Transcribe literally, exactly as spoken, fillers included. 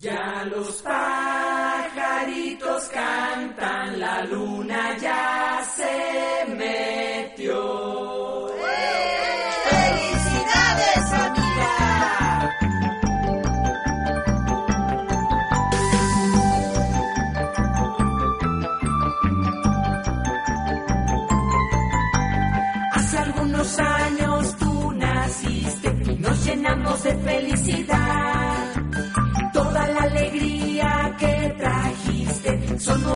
Ya los pajaritos cantan, la luna ya se metió. ¡Felicidades, amiga! Hace algunos años tú naciste y nos llenamos de felicidad. Toda la alegría que trajiste son